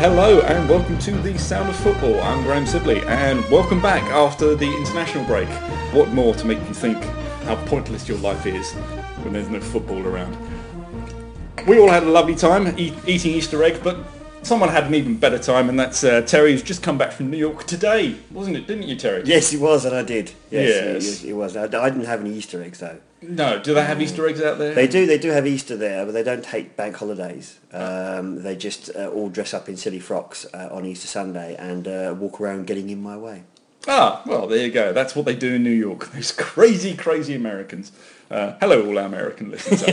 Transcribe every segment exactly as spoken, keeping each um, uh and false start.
hello and welcome to the Sound of Football. I'm Graham Sibley and welcome back after the international break. What more to make you think how pointless your life is when there's no football around? We all had a lovely time e- eating Easter egg, but someone had an even better time, and that's uh, Terry, who's just come back from New York today, wasn't it? Didn't you, Terry? Yes, it was, and I did. Yes, Yes. It, it was. I, I didn't have any Easter eggs though. No, do they have Easter eggs out there? They do. They do have Easter there, but they don't take bank holidays. Um, they just uh, all dress up in silly frocks uh, on Easter Sunday and uh, walk around getting in my way. Ah, well, there you go. That's what they do in New York. Those crazy, crazy Americans. Uh, hello, all our American listeners.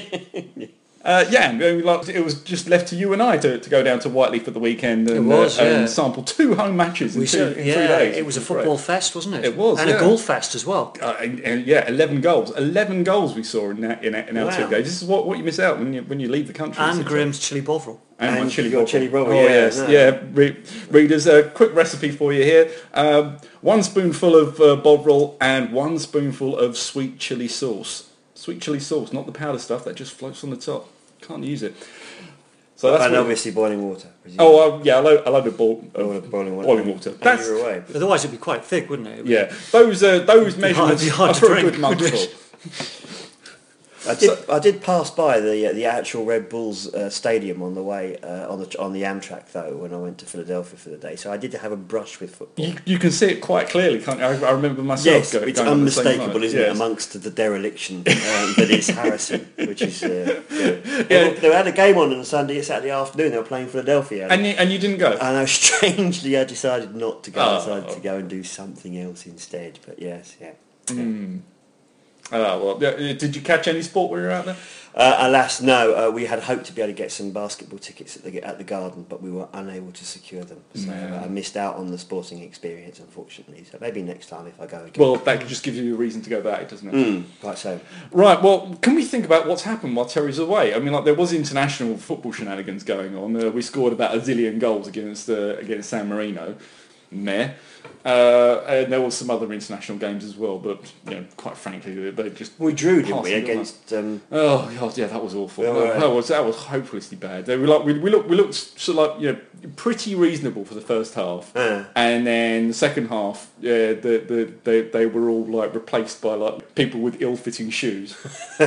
Uh, yeah, and it was just left to you and I to, to go down to Whiteleaf for the weekend and, it was, uh, yeah. and sample two home matches in, We two, said, in yeah, three days. It was a football fest, wasn't it? It was, and yeah. a goal fest as well. Uh, and, and yeah, eleven goals. Eleven goals we saw in, that, in, in our Wow. two games. This is what, what you miss out when you when you leave the country. And Graham's chili bovril. And, And my chili your bovril. chili bovril, Oh yeah, yes, no. yeah. Re- readers, a quick recipe for you here: um, one spoonful of uh, bovril and one spoonful of sweet chili sauce. Sweet chili sauce, not the powder stuff that just floats on the top. Can't use it. So that's and what, obviously boiling water. presumably. oh uh, yeah, I love, I love the boil, uh, Boiling- boiling water. boiling water. And That's you're away. Otherwise, it'd be quite thick, wouldn't it? It would- yeah. Those uh, those It'd be hard- measurements it'd be hard are to for a drink, good month wouldn't full. it? I did. I did pass by the uh, the actual Red Bulls uh, stadium on the way uh, on the on the Amtrak though when I went to Philadelphia for the day. So I did have a brush with football. You, you can see it quite clearly, can't you? I, I remember myself Yes, going, it's going on the same unmistakable, night. isn't Yes. it, amongst the dereliction um, that is Harrison, which is uh, good. Yeah. They, they had a game on on Sunday, Saturday afternoon. They were playing Philadelphia, And you, and you didn't go? and I strangely I decided not to go. Oh. I decided to go and do something else instead. But yes, yeah. Mm. Oh, well, yeah, did you catch any sport when you were out there? Uh, alas, no. Uh, we had hoped to be able to get some basketball tickets at the at the Garden, but we were unable to secure them. So Yeah. I missed out on the sporting experience, unfortunately. So maybe next time if I go again. Well, that just gives you a reason to go back, doesn't it? Mm, quite so. Right, well, can we think about what's happened while Terry's away? I mean, like, there was international football shenanigans going on. Uh, we scored about a zillion goals against uh, against San Marino. Meh. Uh, and there was some other international games as well, but, you know, quite frankly, they, they just... We drew, didn't we, passing them against... Um, Oh God, yeah, that was awful. Yeah, that, right. that was that was hopelessly bad. They were like we, we looked we looked sort of like you know pretty reasonable for the first half, Uh. and then the second half, yeah, the, the they they were all like replaced by like people with ill-fitting shoes.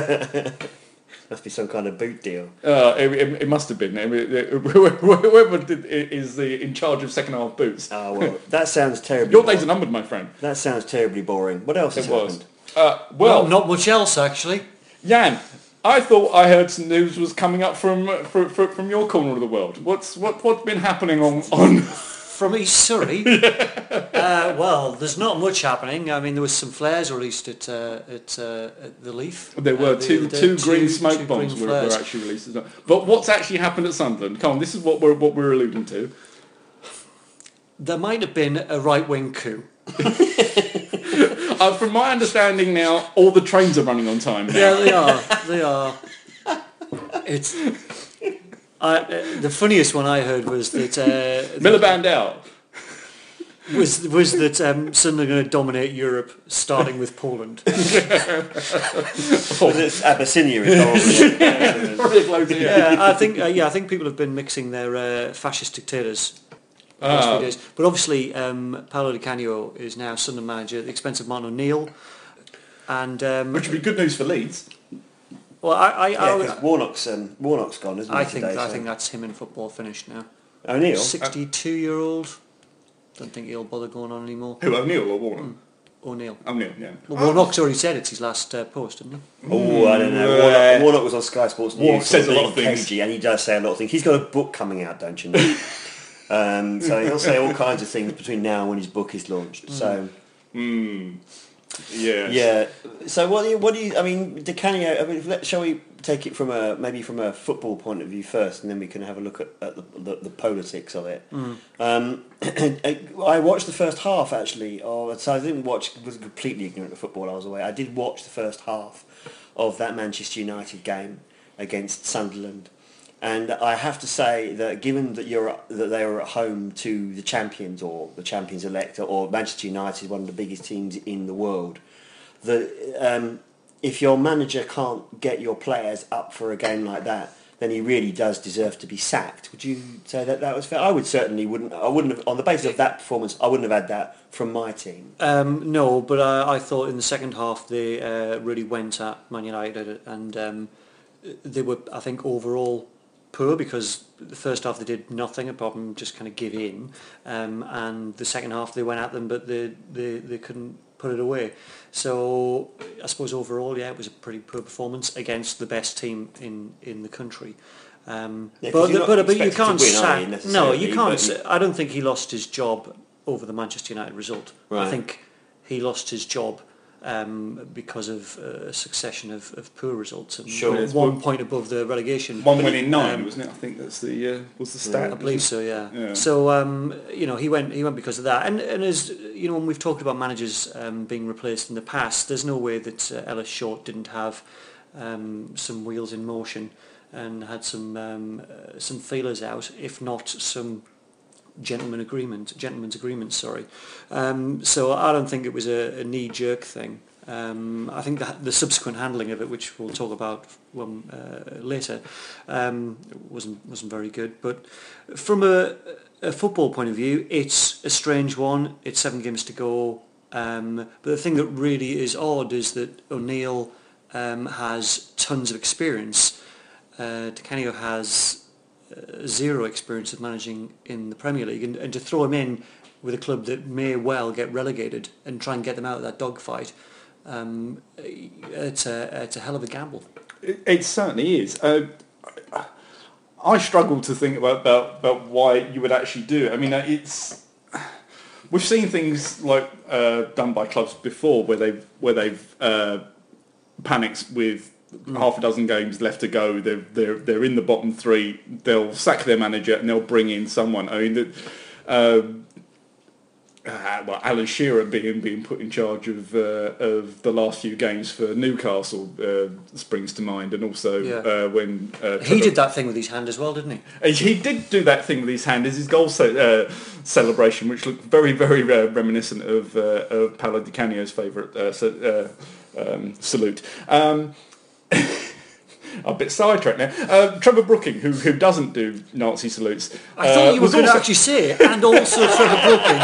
must be some kind of boot deal. Uh, it, it, it must have been. I mean, it- whoever did, is the in charge of second half boots. Oh, well, that sounds terribly... Your days are numbered, my friend. That sounds terribly boring. What else has It was. happened? Uh, Well, well, not much else, actually. Jan, I thought I heard some news was coming up from from, from your corner of the world. What's what what's been happening on on? From East Surrey. uh, well, there's not much happening. I mean, there was some flares released at uh, at, uh, at the Leaf. There were Uh, the- two the- two green smoke two bombs green were, were flares. actually released. As well. But what's actually happened at Sunderland? Come on, this is what we're what we're alluding to. There might have been a right-wing coup. Uh, from my understanding now, all the trains are running on time now. Yeah, they are. They are. It's. I, uh, the funniest one I heard was that uh, Miliband out. was was that um, Sunderland are going to dominate Europe, starting with Poland. Well, it's Abyssinia is probably... Probably close, yeah. Yeah, I think uh, yeah, I think people have been mixing their uh, fascist dictators. the last Ah. few days. But obviously, um, Paolo Di Canio is now Sunderland manager at the expense of Martin O'Neill, and um, Which would be good news for Leeds. well, I I, Yeah, I, would, because Warnock's, um, Warnock's gone, isn't he, I think today, I so- think that's him in football finished now. O'Neill? Sixty-two-year-old. Don't think he'll bother going on anymore. Who, O'Neill or Warnock? O'Neill. O'Neill, yeah. Well, Warnock's already said it's his last uh, post, hasn't he? Oh, I don't know. Mm, Warnock, uh, Warnock was on Sky Sports News. Warnock says a lot being of things. cagey, and he does say a lot of things. He's got a book coming out, don't you know? um, so he'll say all kinds of things between now and when his book is launched. So Hmm. Yes. yeah. So what do you? What do you? I mean, Di Canio. I mean, let, shall we take it from a maybe from a football point of view first, and then we can have a look at, at the, the, the politics of it. Um, I watched the first half actually. Of, so I didn't watch. Was completely ignorant of football. I was away. I did watch the first half of that Manchester United game against Sunderland. And I have to say that given that you're that they were at home to the champions or the champions elect or Manchester United, one of the biggest teams in the world, that um, if your manager can't get your players up for a game like that, then he really does deserve to be sacked. Would you say that that was fair? I would certainly wouldn't. I wouldn't have, on the basis of that performance, I wouldn't have had that from my team. Um, no, but I, I thought in the second half they uh, really went at Man United, and um, they were, I think, overall poor, because the first half they did nothing apart from just kind of give in, um, and the second half they went at them, but they they, they couldn't put it away. So I suppose overall, yeah, it was a pretty poor performance against the best team in, in the country. Um, Yeah, 'cause but you're not but, but you expected to can't win, are you, sack. No, necessarily, you can't. but you- sa- I don't think he lost his job over the Manchester United result. Right. I think he lost his job um, because of uh, a succession of, of poor results and Sure. one one point above the relegation. One win in nine, Um, wasn't it? I think that's the uh, was the stat. I believe so, yeah. Yeah. So um, you know, he went he went because of that, and and as you know, when we've talked about managers um, being replaced in the past, there's no way that uh, Ellis Short didn't have um, some wheels in motion and had some um, uh, some feelers out, if not some gentleman agreement, gentleman's agreement. Sorry. Um, so I don't think it was a, a knee-jerk thing. Um, I think that the subsequent handling of it, which we'll talk about when, uh, later, um, wasn't wasn't very good. But from a, a football point of view, it's a strange one. It's seven games to go. Um, but the thing that really is odd is that O'Neill um, has tons of experience. Uh, Di Canio has uh, zero experience of managing in the Premier League, and, and to throw him in with a club that may well get relegated and try and get them out of that dogfight, um, it's a it's a hell of a gamble. It, it certainly is. Uh, I struggle to think about, about about why you would actually do it. I mean, uh, it's we've seen things like uh, done by clubs before where they've where they've uh, panicked with mm. half a dozen games left to go. They're they're they're in the bottom three. They'll sack their manager and they'll bring in someone. I mean, the, uh, uh, well, Alan Shearer being being put in charge of uh, of the last few games for Newcastle uh, springs to mind, and also Yeah. uh, when uh, He did that thing with his hand as well, didn't he? Uh, He did do that thing with his hand. Is his goal ce- uh, celebration, which looked very, very uh, reminiscent of uh, of Paolo Di Canio's favourite uh, sa- uh, um, salute. Um, I'm a bit sidetracked now. Uh, Trevor Brooking, who who doesn't do Nazi salutes. I thought uh, you were was going to also- actually say it, and also Trevor Brooking.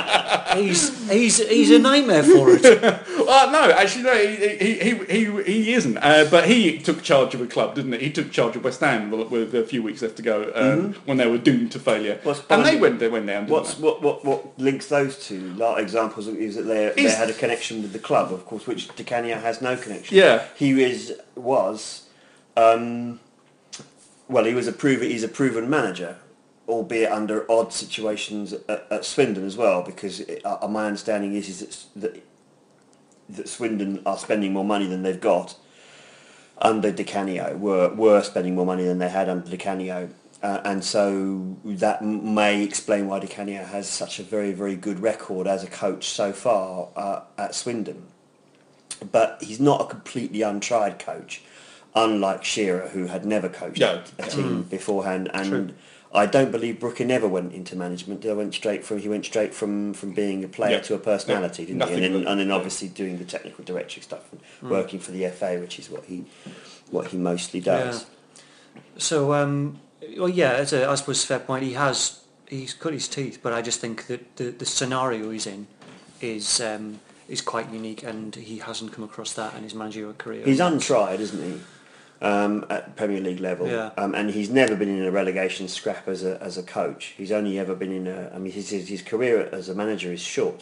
He's he's he's a nightmare for it. Uh, no, actually, no, he he he, he, he isn't. Uh, but he took charge of a club, didn't he? He took charge of West Ham with, with a few weeks left to go um, Mm-hmm. when they were doomed to failure, What's and they behind- went they went down. Didn't What's they? what, what what links those two? Like examples is that they they He's- had a connection with the club, of course, which Di Canio has no connection. Yeah. he is was, um, well, he was a proven he's a proven manager, albeit under odd situations at, at Swindon as well. Because it, uh, my understanding is is that, that that Swindon are spending more money than they've got under Di Canio. Were were spending more money than they had under Di Canio. Uh, and so that m- may explain why Di Canio has such a very, very good record as a coach so far uh, at Swindon. But he's not a completely untried coach, unlike Shearer, who had never coached No. a team beforehand. And True. I don't believe Brooker never went into management. He went straight from he went straight from, from being a player Yeah. to a personality, Yeah. didn't Nothing he? And then, but- and then yeah. obviously doing the technical director stuff and working for the F A, which is what he what he mostly does. Yeah. So, um, well, yeah, it's a, I suppose fair point. He has he's cut his teeth, but I just think that the, the scenario he's in is um, is quite unique, and he hasn't come across that in his managerial career. He's untried, isn't he? Um, at Premier League level, Yeah. um, and he's never been in a relegation scrap as a as a coach. He's only ever been in a. I mean, his his, his career as a manager is short.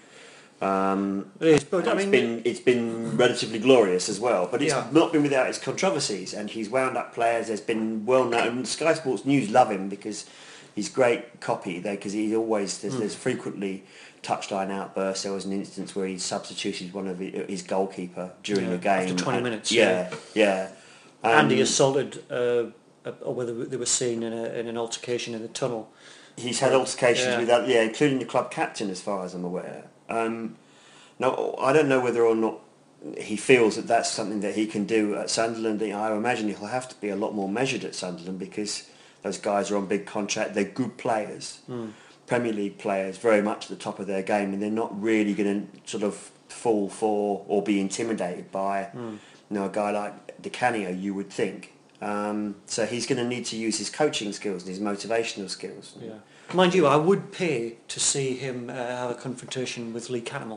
Um, It is, but I it's mean, been it's been relatively glorious as well, but it's Yeah. not been without its controversies. And he's wound up players. There's been well known. Sky Sports News love him because he's great copy. There because he always there's, there's frequently touchline outbursts. There was an instance where he substituted one of his, his goalkeeper during Yeah, the game after twenty and- minutes, Yeah, yeah. and he Um, assaulted, uh, a- or whether they were seen in, a, in an altercation in the tunnel. He's had altercations Yeah. with that, yeah, including the club captain, as far as I'm aware. Um, no, I don't know whether or not he feels that that's something that he can do at Sunderland. I imagine he'll have to be a lot more measured at Sunderland because those guys are on big contract. They're good players, Mm. Premier League players, very much at the top of their game, and they're not really going to sort of fall for or be intimidated by Mm. you know a guy like Di Canio. You would think. Um, so he's going to need to use his coaching skills and his motivational skills. Yeah. Mind you, I would pay to see him uh, have a confrontation with Lee Cattermole.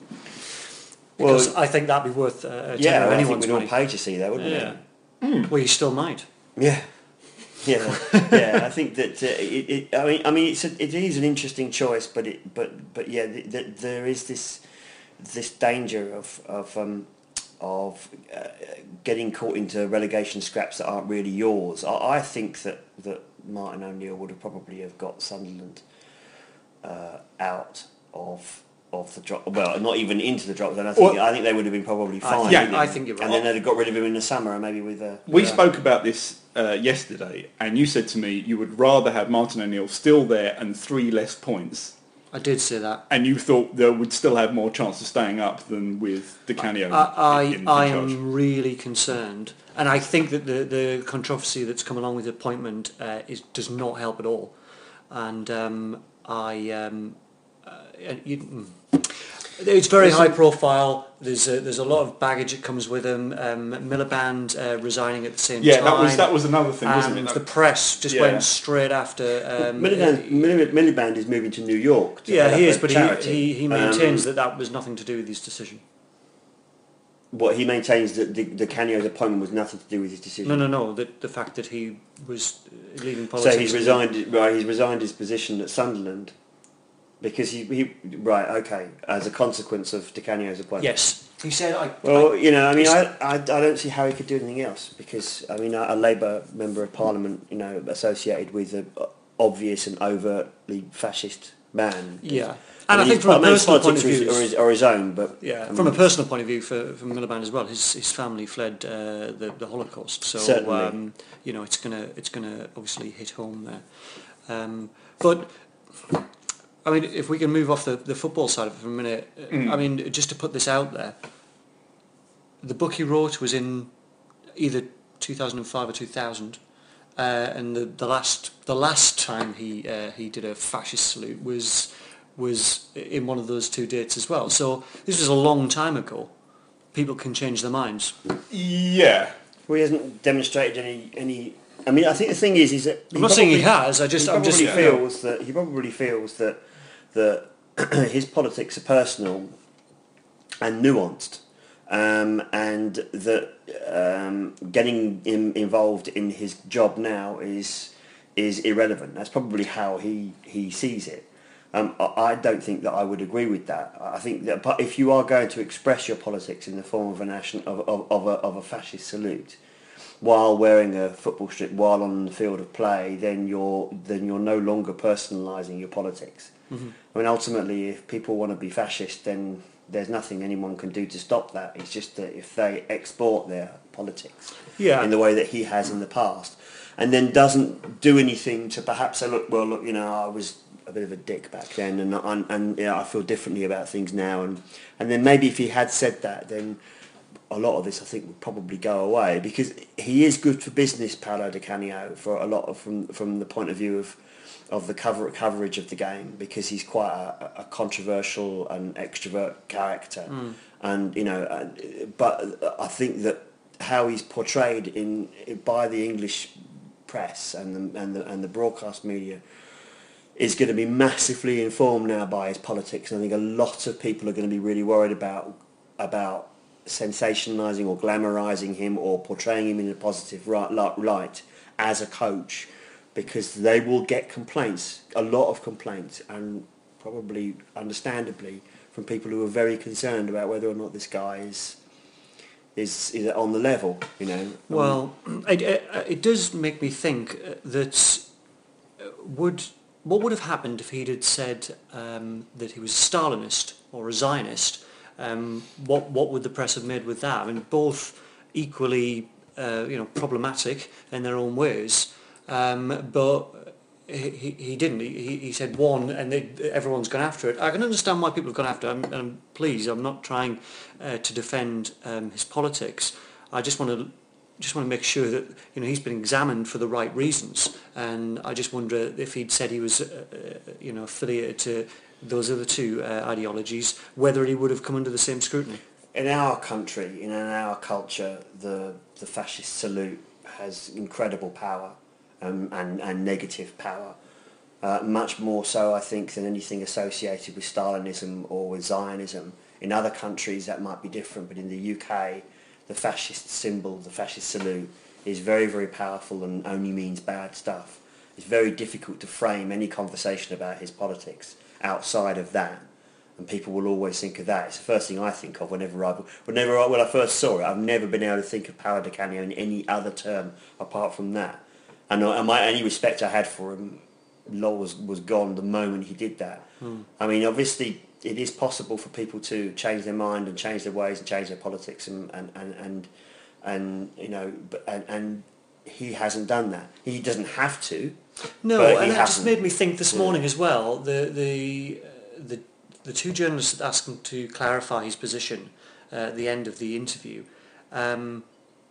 Because well, I think that'd be worth uh, a yeah, well, anyone's I think we'd money. all pay to see that, wouldn't yeah. we? Mm. Well, you still might. Yeah. Yeah, yeah. I think that uh, it, it. I mean, I mean, it's a, it is an interesting choice, but it, but but yeah, the, the, there is this this danger of of um, of uh, getting caught into relegation scraps that aren't really yours. I, I think that that Martin O'Neill would have probably have got Sunderland uh, out of. Of the drop, well, not even into the drop zone. I think well, I think they would have been probably fine. I, yeah, I think you're right. And then they'd have got rid of him in the summer, and maybe with a. We yeah. spoke about this uh, yesterday, and you said to me you would rather have Martin O'Neill still there and three less points. I did say that. And you thought they would still have more chance of staying up than with Di Canio. I, I, in, in I charge. am really concerned, and I think that the the controversy that's come along with the appointment uh, is does not help at all. And um, I, um, uh, you, it's very high profile. There's a, there's a lot of baggage that comes with him. Um, Miliband uh, resigning at the same yeah, time. Yeah, that was that was another thing, wasn't and it? The press just yeah. went straight after. Um, Miliband, Miliband, Miliband is moving to New York. To yeah, he is, but charity. he, he he maintains um, that that was nothing to do with his decision. What he maintains that the, the Canio's appointment was nothing to do with his decision. No, no, no. The the fact that he was leaving politics. So he's resigned. Right, he's resigned his position at Sunderland. Because he, he right okay as a consequence of Di Canio's appointment. Yes, he said. I, well, I, you know, I mean, I, I, I don't see how he could do anything else because I mean, a, a Labour member of Parliament, you know, associated with an obvious and overtly fascist man. Yeah, and I, mean, I think from a personal point of view, or his, or his own, but yeah, I mean, from a personal point of view for for Miliband as well, his his family fled uh, the the Holocaust, so certainly. Um, you know, it's gonna it's gonna obviously hit home there, um, but. I mean, if we can move off the, the football side of it for a minute, mm. I mean, just to put this out there, the book he wrote was in either two thousand five or two thousand, uh, and the, the last the last time he uh, he did a fascist salute was was in one of those two dates as well. So this was a long time ago. People can change their minds. Yeah. Well, he hasn't demonstrated any any. I mean, I think the thing is, is that I'm not saying he has. I just, he I'm just probably feels that he probably feels that that his politics are personal and nuanced, um, and that um, getting him involved in his job now is is irrelevant. That's probably how he he sees it. Um, I don't think that I would agree with that. I think that, but if you are going to express your politics in the form of a national of of, of, a, of a fascist salute, while wearing a football strip, while on the field of play, then you're then you're no longer personalising your politics. Mm-hmm. I mean, ultimately, if people want to be fascist, then there's nothing anyone can do to stop that. It's just that if they export their politics yeah. in the way that he has in the past, and then doesn't do anything to perhaps say, look, well, look, you know, I was a bit of a dick back then, and and, and you know, I feel differently about things now, and and then maybe if he had said that, then a lot of this, I think, would probably go away because he is good for business, Paolo Di Canio, for a lot of from from the point of view of of the cover coverage of the game because he's quite a, a controversial and extrovert character, mm. and you know, but I think that how he's portrayed in by the English press and the and the and the broadcast media is going to be massively informed now by his politics, and I think a lot of people are going to be really worried about about. sensationalising or glamorising him or portraying him in a positive light as a coach because they will get complaints, a lot of complaints, and probably understandably from people who are very concerned about whether or not this guy is is, is on the level, you know. Well, it, it, it does make me think that would what would have happened if he'd had said um, that he was a Stalinist or a Zionist. Um, what what would the press have made with that? I mean, both equally, uh, you know, problematic in their own ways. Um, but he, he, he didn't. He, he said one, and they, everyone's gone after it. I can understand why people have gone after it. I'm, and please, I'm not trying uh, to defend um, his politics. I just want to just want to make sure that you know he's been examined for the right reasons. And I just wonder if he'd said he was, uh, you know, affiliated to those other two uh, ideologies, whether he would have come under the same scrutiny. In our country, in our culture, the the fascist salute has incredible power um, and, and negative power. Uh, much more so, I think, than anything associated with Stalinism or with Zionism. In other countries that might be different, but in the U K, the fascist symbol, the fascist salute, is very, very powerful and only means bad stuff. It's very difficult to frame any conversation about his politics outside of that, and people will always think of that. It's the first thing I think of whenever I, whenever I, when I first saw it. I've never been able to think of Paolo Di Canio in any other term apart from that. And, and my, any respect I had for him was, was gone the moment he did that. Mm. I mean, obviously, it is possible for people to change their mind and change their ways and change their politics and and and, and, and you know, and, and he hasn't done that. He doesn't have to. No, and it just made me think this morning yeah. as well. The the uh, the the two journalists that asked him to clarify his position uh, at the end of the interview. Um,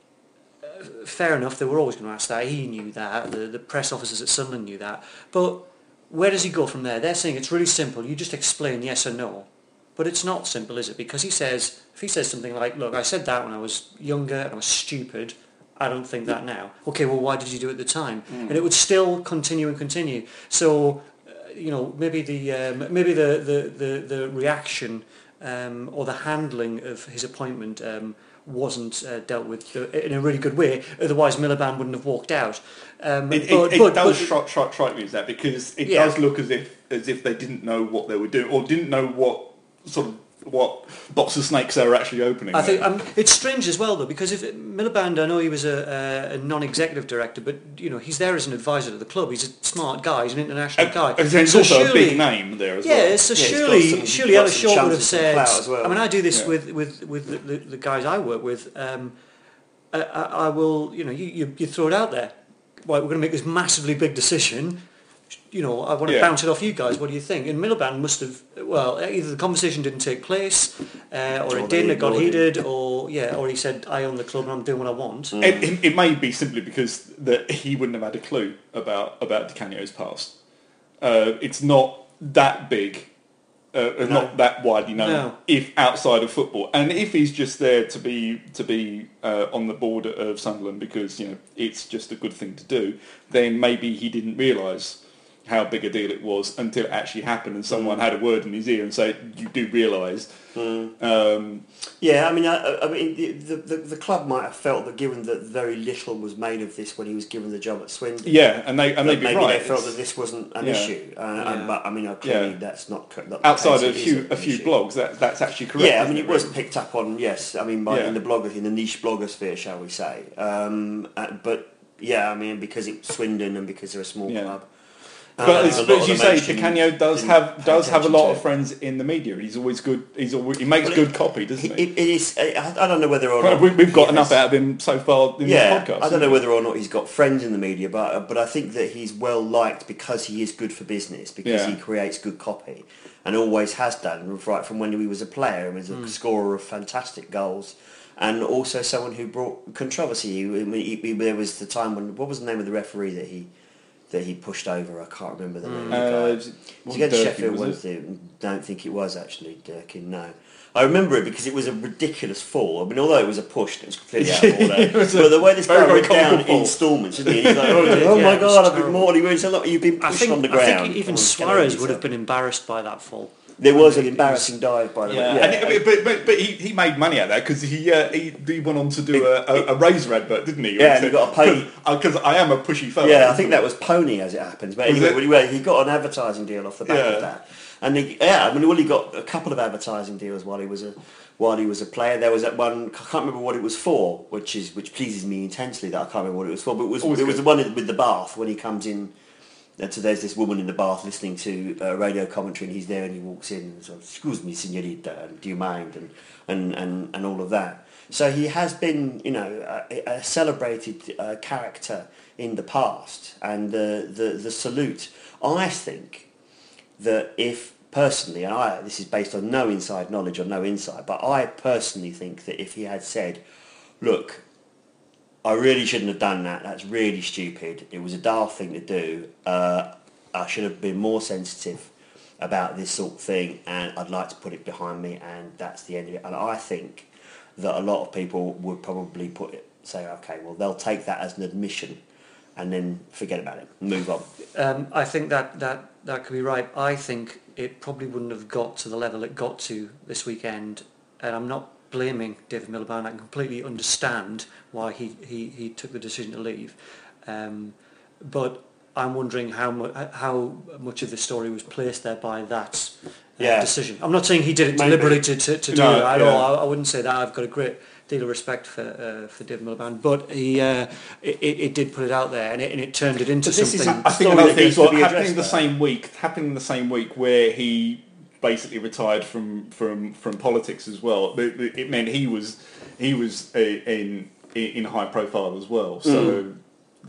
uh, fair enough, they were always going to ask that. He knew that. The the press officers at Sunderland knew that. But where does he go from there? They're saying it's really simple. You just explain yes or no. But it's not simple, is it? Because he says, if he says something like, look, I said that when I was younger and I was stupid, I don't think that now. Okay, well, why did you do it at the time? Mm. And it would still continue and continue. So, uh, you know, maybe the um, maybe the, the, the, the reaction um, or the handling of his appointment um, wasn't uh, dealt with uh, in a really good way. Otherwise, Miliband wouldn't have walked out. Um, it but, it, but, it does but, strike, strike me as that, because it yeah. does look as if as if they didn't know what they were doing, or didn't know what sort of what box of snakes they were actually opening. I think um, it's strange as well, though, because if it, Miliband, I know he was a, a non-executive director, but you know he's there as an advisor to the club. He's a smart guy. He's an international uh, guy. And he's so also surely, a big name there as yeah, well. So yeah, surely, some, surely Ellis Short would have said. Well. I mean, I do this yeah. with with with the, the, the guys I work with. Um, I, I will, you know, you, you you throw it out there. Right, we're going to make this massively big decision. You know, I want to yeah. bounce it off you guys. What do you think? And Miliband must have, well, either the conversation didn't take place, uh, or, or it didn't, it got heated, or yeah, or he said, I own the club and I'm doing what I want. Mm. It, it, it may be simply because that he wouldn't have had a clue about, about Di Canio's past. Uh, it's not that big, uh, no. not that widely known, no. if outside of football. And if he's just there to be to be uh, on the board of Sunderland because, you know, it's just a good thing to do, then maybe he didn't realise how big a deal it was until it actually happened and someone mm. had a word in his ear and said, you do realise. Mm. Um, yeah, I mean, I, I mean, the, the the club might have felt that given that very little was made of this when he was given the job at Swindon. Yeah, and they and they'd be maybe right. they felt that this wasn't an yeah. issue. Uh, yeah. and, but I mean, clearly yeah. that's not, not outside of a few a a few issue. blogs. That that's actually correct. Yeah, I mean, it, it was really? picked up on. Yes, I mean, by yeah. in the blogger in the niche blogosphere, shall we say? Um, uh, but yeah, I mean, because it's Swindon and because they're a small yeah. club. But, uh, as, but as you say, Di Canio does have does have a lot of friends in the media. He's always good. He's always, he makes well, good it, copy, doesn't he? It, it is. I, I don't know whether or not we, we've got enough out of him so far in yeah, the podcast. I don't know whether or not he's got friends in the media, but but I think that he's well liked because he is good for business, because yeah. he creates good copy, and always has done right from when he was a player. He was a mm. scorer of fantastic goals. And also someone who brought controversy. He, he, he, there was the time when, what was the name of the referee that he that he pushed over? I can't remember the name. Uh, of the guy. Was it against Sheffield Wednesday? Don't think it was actually Durkin. No, I remember it because it was a ridiculous fall. I mean, although it was a push, and it was completely out of order. But the way this guy went down in instalments, isn't he? He's like, oh, oh yeah, my God, I've been terrible. mortally wounded. So look, you've been pushed I think, on the ground. I think even Suarez would have been embarrassed by that fall. There was an embarrassing dive, by the yeah. way. Yeah, and it, but, but but he, he made money out of that because he, uh, he he went on to do a, a, a Razor advert, didn't he? Yeah, and he got a pay. Because I am a pushy fella. Yeah, I think that was Pony as it happens. But anyway, anyway, he got an advertising deal off the back yeah. of that. And he, yeah, I mean, well, he got a couple of advertising deals while he was a while he was a player. There was that one, I can't remember what it was for, which is which pleases me intensely that I can't remember what it was for. But it was Always it was good. the one with the bath when he comes in. So there's this woman in the bath listening to uh, radio commentary, and he's there, and he walks in and says, "Excuse me, señorita, do you mind?" and and, and, and all of that. So he has been, you know, a, a celebrated uh, character in the past, and the, the the salute. I think that if personally, and I this is based on no inside knowledge or no insight, but I personally think that if he had said, "Look, I really shouldn't have done that. That's really stupid. It was a daft thing to do. Uh, I should have been more sensitive about this sort of thing, and I'd like to put it behind me, and that's the end of it." And I think that a lot of people would probably put it, say, okay, well, they'll take that as an admission and then forget about it, move on. Um, I think that, that, that could be right. I think it probably wouldn't have got to the level it got to this weekend, and I'm not blaming David Miliband. I can completely understand why he, he, he took the decision to leave. Um, but I'm wondering how, mu- how much of the story was placed there by that uh, Yeah. decision. I'm not saying he did it Maybe. deliberately to, to, to do No, it at yeah. all. I, I wouldn't say that. I've got a great deal of respect for uh, for David Miliband, but he uh, it, it did put it out there, and it, and it turned it into But this is something. I think story another that thing needs as well, to be happening addressed, the though. same week, happening the same week where he basically retired from, from, from politics as well. It, it meant he was he was uh, in in high profile as well. So Mm.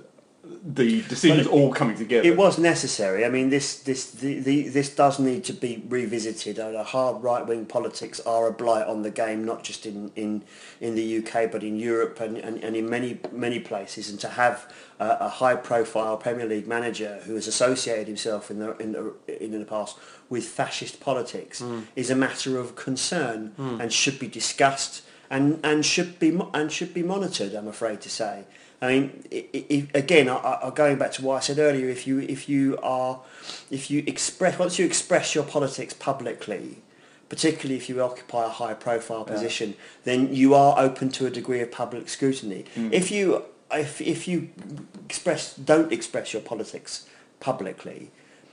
the decisions Well, it- all coming together. It was necessary. I mean, this this the, the, this does need to be revisited. Uh, hard right wing politics are a blight on the game, not just in, in, in the U K but in Europe and, and, and in many many places. And to have uh, a high profile Premier League manager who has associated himself in the in the in the past with fascist politics Mm. is a matter of concern and should be discussed and and should be mo- and should be monitored. I'm afraid to say. I mean, i i again, I, I, going back to what I said earlier, if you if you are, if you express once you express your politics publicly, particularly if you occupy a high-profile Yeah. position, then you are open to a degree of public scrutiny. Mm. If you if if you express don't express your politics publicly,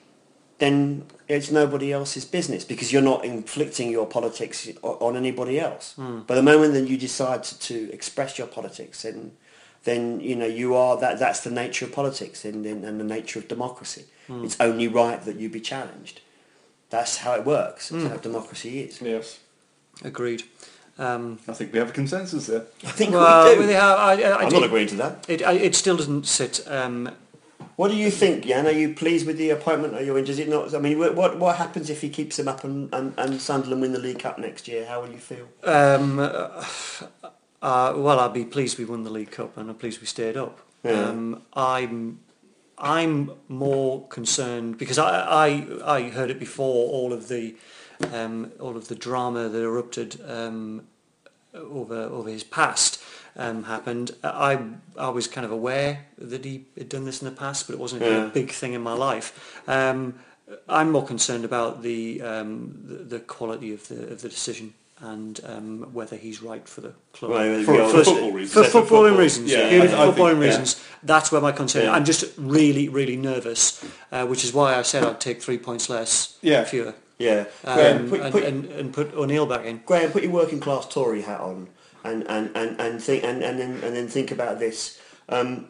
then it's nobody else's business because you're not inflicting your politics o- on anybody else. Mm. But the moment that you decide to, to express your politics, then then you know you are that. That's the nature of politics and, and, and the nature of democracy. Mm. It's only right that you be challenged. That's how it works. That's Mm. how democracy is. Yes, Agreed. Um, I think we have a consensus there. I think well, we do. really, I, I, I I'm did- not agreeing to that. It, I, it still doesn't sit. Um, What do you think, Jan? Are you pleased with the appointment? Are you in? Does it not? I mean, what what happens if he keeps them up and, and, and Sunderland win the League Cup next year? How will you feel? um, uh, uh, well, I'll be pleased we won the League Cup, and I'm pleased we stayed up. Yeah. Um, I'm I'm more concerned because I, I I heard it before all of the um, all of the drama that erupted um, over over his past. Um, happened. I I was kind of aware that he had done this in the past, but it wasn't a Yeah. big thing in my life. Um, I'm more concerned about the, um, the the quality of the of the decision and um, whether he's right for the club. Well, For, you for know, football reasons. For That's for footballing football. reasons, Yeah, purely I- for I think- footballing yeah. reasons, that's where my concern. Yeah. I'm just really, really nervous, uh, which is why I said I'd take three points less, Yeah. fewer, Yeah. um, Graham, put, and, put, and, and put O'Neill back in. Graham, put your working class Tory hat on, and and, and, and think and, and then and then think about this. Um,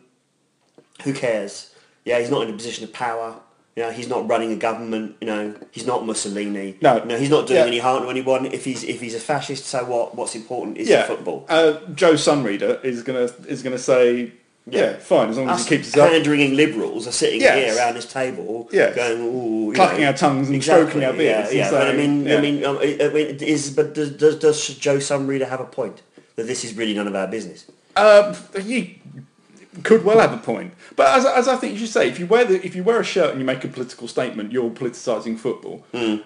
who cares? Yeah, he's not in a position of power. You know, he's not running a government. You know, he's not Mussolini. No. you know, he's not doing Yeah. any harm to anyone. If he's if he's a fascist, so what? What's important is Yeah, the football. Uh, Joe Sunreader is gonna is gonna say, yeah, fine, as long as Us he keeps us up, hand-wringing liberals are sitting Yes. here around this table, Yes. going, ooh, you clucking know, our tongues and exactly, stroking our yeah, beards. yeah. and But I saying, mean, yeah. I mean, um, I I mean, is but does, does does Joe Sunreader have a point that this is really none of our business? Um, he could well have a point, but as, as I think you should say, if you wear the if you wear a shirt and you make a political statement, you're politicising football, Mm.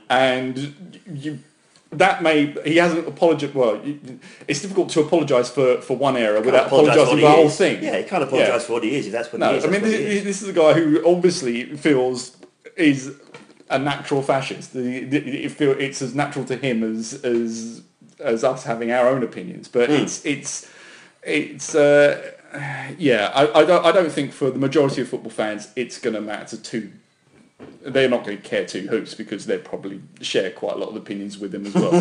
and you that may he hasn't apologised. Well, you, it's difficult to apologise for, for one error without Apologise apologising what for the he whole is. thing. Yeah, he can't apologise Yeah. for what he is if that's what No, he is. I mean that's this, what he is. this is a guy who obviously feels is a natural fascist. The, the, it feel, it's as natural to him as as as us having our own opinions. But Mm. it's it's it's uh, yeah. I, I don't I don't think for the majority of football fans it's going to matter too. They're not going to care two hoops because they probably share quite a lot of opinions with him as well.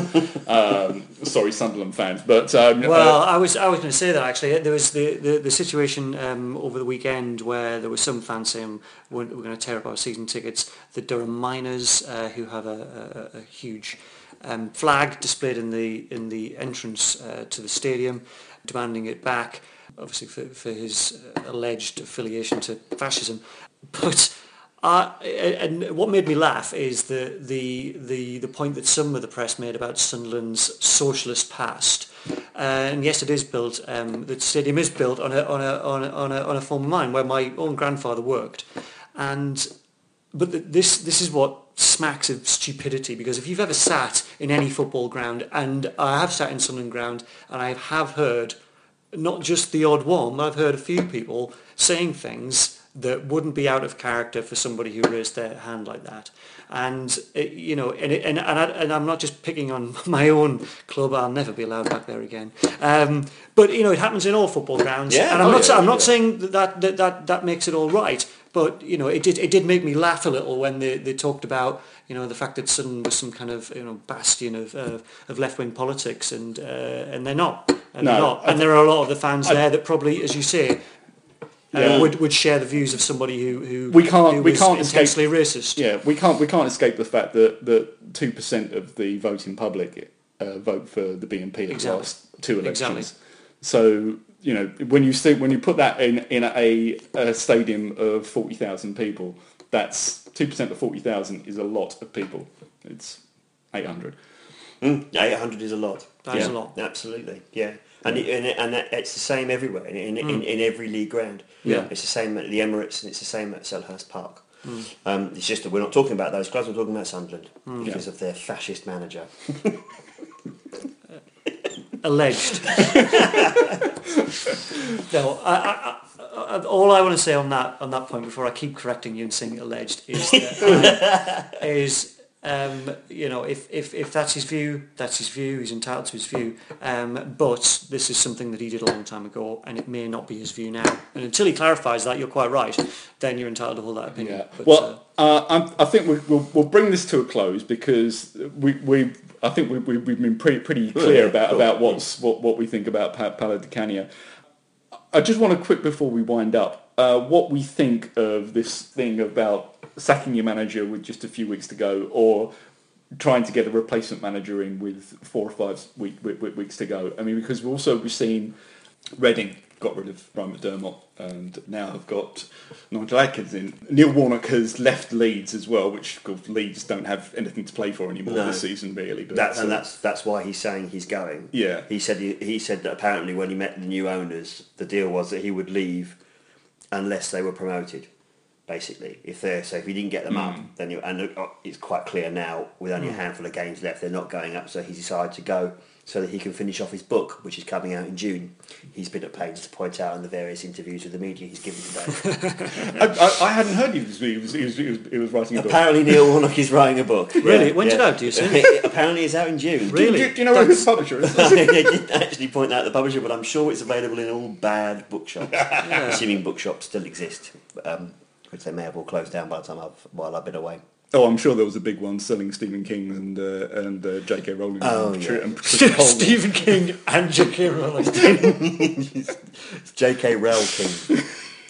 um, sorry, Sunderland fans, but um, Well, uh, I was I was going to say that actually. There was the, the, the situation um, over the weekend where there was some fans saying we're, we're going to tear up our season tickets. The Durham Miners, uh, who have a, a, a huge um, flag displayed in the in the entrance uh, to the stadium, demanding it back, obviously for, for his uh, alleged affiliation to fascism. But Uh, and what made me laugh is the, the the the point that some of the press made about Sunderland's socialist past. Uh, and yes, it is built. Um, the stadium is built on a on a on a on a, on a former mine where my own grandfather worked. And but the, this this is what smacks of stupidity, because if you've ever sat in any football ground, and I have sat in Sunderland ground, and I have heard not just the odd one, but I've heard a few people saying things that wouldn't be out of character for somebody who raised their hand like that. And it, you know, and it, and and, I, and I'm not just picking on my own club. I'll never be allowed back there again. Um, but you know, it happens in all football grounds. Yeah, and I'm oh, not yeah, I'm not yeah. saying that that, that that makes it all right. But you know, it did it did make me laugh a little when they, they talked about, you know, the fact that Sutton was some kind of, you know, bastion of uh, of left wing politics, and uh, and they're not, and No, they're not. I And there are a lot of the fans I- there that probably, as you say, uh, Yeah. would would share the views of somebody who who We can't- who we was can't escape- intensely racist. Yeah, we can't we can't escape the fact that that two percent of the voting public uh, vote for the B N P at Exactly. the last two elections. Exactly. So you know, when you see, when you put that in in a, a stadium of forty thousand people, that's two percent of forty thousand is a lot of people. It's eight hundred. Mm, eight hundred is a lot. That yeah, is a lot. Absolutely, yeah. And it, and, it, and that, it's the same everywhere in, in, in, in every league ground. Yeah. It's the same at the Emirates and it's the same at Selhurst Park. Um, it's just that we're not talking about those clubs, we're talking about Sunderland because Yeah. of their fascist manager. Alleged. No, I, I, I, all I want to say on that on that point before I keep correcting you and saying alleged is that I, is um, you know, if, if if that's his view, that's his view. He's entitled to his view. Um, but this is something that he did a long time ago, and it may not be his view now. And until he clarifies that, you're quite right. Then you're entitled to hold that opinion. Yeah. But, Well, uh, I'm, I think we, we'll we'll bring this to a close because we we I think we, we we've been pretty pretty clear yeah, about cool. about what's what what we think about Pa- Paolo Di Canio. I just want to quick before we wind up, uh, what we think of this thing about sacking your manager with just a few weeks to go, or trying to get a replacement manager in with four or five week, week, week, weeks to go. I mean, because we also we've seen Reading got rid of Ryan McDermott and now have got Nigel Adkins in. Neil Warnock has left Leeds as well, which of course Leeds don't have anything to play for anymore No. this season, really. But That's, uh, and that's that's why he's saying he's going. Yeah. He said he, he said that apparently when he met the new owners, the deal was that he would leave unless they were promoted. Basically, if they're so if he didn't get them up, then you, and uh, it's quite clear now with only a handful of games left, they're not going up. So he decided to go so that he can finish off his book, which is coming out in June. He's been at pains to point out in the various interviews with the media he's given today. I, I, I hadn't heard he was he was, he was, he was, he was writing a book. Apparently, Neil Warnock is writing a book. Really? When's it out, do you say? Apparently, it's out in June. Really? Do, do, do you know who his publisher is? I didn't actually point out the publisher, but I'm sure it's available in all bad bookshops, assuming bookshops still exist, um, which they may have all closed down by the time I've while I've been away. Oh, I'm sure there was a big one selling Stephen King and uh, and uh, J K Rowling. Oh, and, yeah. and Patricia Cole. Stephen King and J K Rowling. It's J K Rowling King.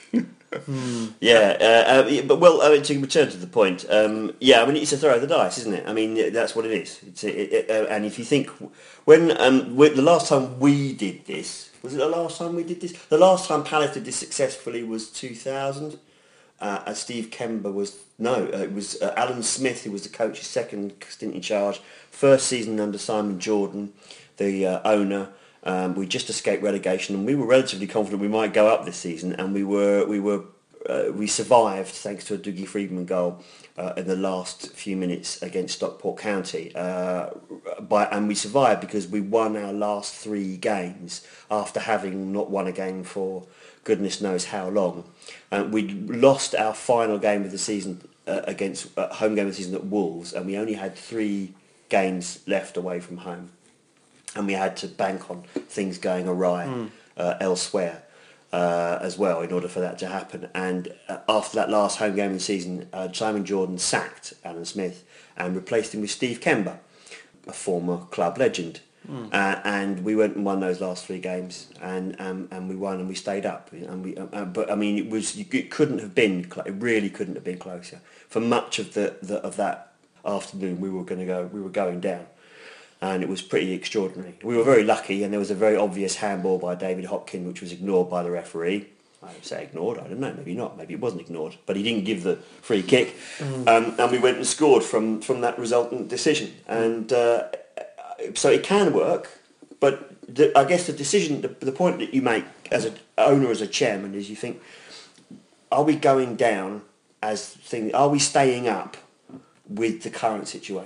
Yeah, uh, uh, yeah, but well, I mean, to return to the point, um, yeah, I mean, it's a throw of the dice, isn't it? I mean, that's what it is. It's it, it, uh, and if you think when um, we, the last time we did this, was it the last time we did this? The last time Palace did this successfully was two thousand. Uh, and Steve Kember was no, uh, it was uh, Alan Smith who was the coach's second stint in charge. First season under Simon Jordan, the uh, owner. Um, we just escaped relegation, and we were relatively confident we might go up this season. And we were, we were, uh, we survived thanks to a Dougie Friedman goal uh, in the last few minutes against Stockport County. Uh, by and we survived because we won our last three games after having not won a game for goodness knows how long. Um, we lost our final game of the season uh, against uh, home game of the season at Wolves, and we only had three games left away from home, and we had to bank on things going awry mm. uh, elsewhere uh, as well in order for that to happen. And uh, after that last home game of the season, uh, Simon Jordan sacked Alan Smith and replaced him with Steve Kember, a former club legend. Mm. Uh, and we went and won those last three games, and um, and we won and we stayed up. And we, uh, but I mean, it was it couldn't have been it really couldn't have been closer. For much of the, the of that afternoon, we were going to go we were going down, and it was pretty extraordinary. We were very lucky, and there was a very obvious handball by David Hopkin, which was ignored by the referee. I would say ignored. I don't know. Maybe not. Maybe it wasn't ignored, but he didn't give the free kick, mm. um, and we went and scored from from that resultant decision. And uh, so it can work, but the, I guess the decision, the, the point that you make as an owner, as a chairman, is you think, are we going down as thing? Are we staying up with the current situation?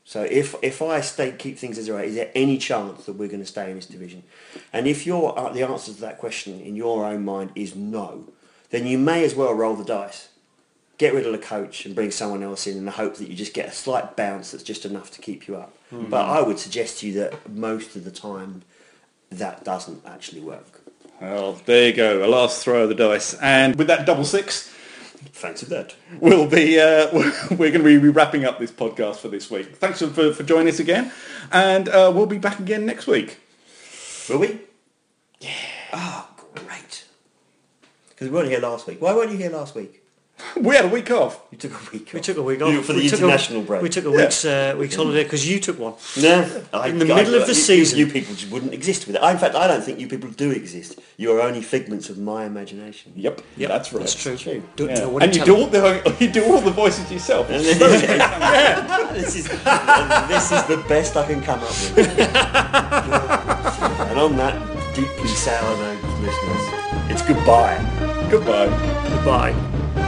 So if if I stay keep things as they are, is there any chance that we're going to stay in this division? And if your uh, the answer to that question in your own mind is no, then you may as well roll the dice. Get rid of the coach and bring someone else in in the hope that you just get a slight bounce that's just enough to keep you up. Mm-hmm. But I would suggest to you that most of the time that doesn't actually work. Well, there you go, a last throw of the dice. And with that double six, fancy that. We'll be uh, we're going to be wrapping up this podcast for this week. Thanks for, for joining us again, and uh, we'll be back again next week. Will we? Yeah. Oh, great. Because we weren't here last week. Why weren't you here last week? We had a week off. You took a week off. We took a week off. You, for the we international took a, break. We took a yeah. week's uh, week's holiday because you took one. No. I, in the I, middle I, of the you, season. You, you people just wouldn't exist with it. I, in fact, I don't think you people do exist. You are only figments of my imagination. Yep. Yep. That's right. That's true. true. Do, Yeah. do, and you do all the you do all the voices yourself. yeah. This is this is the best I can come up with. And on that deeply sour note, listeners, it's goodbye. Goodbye. Goodbye.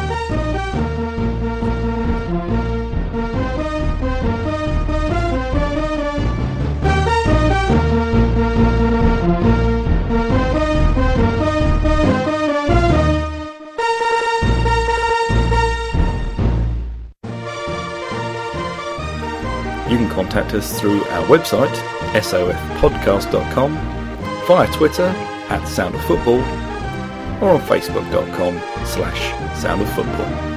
You can contact us through our website, S O F podcast dot com, via Twitter, at Sound of Football, or on facebook dot com slash Sound of Football.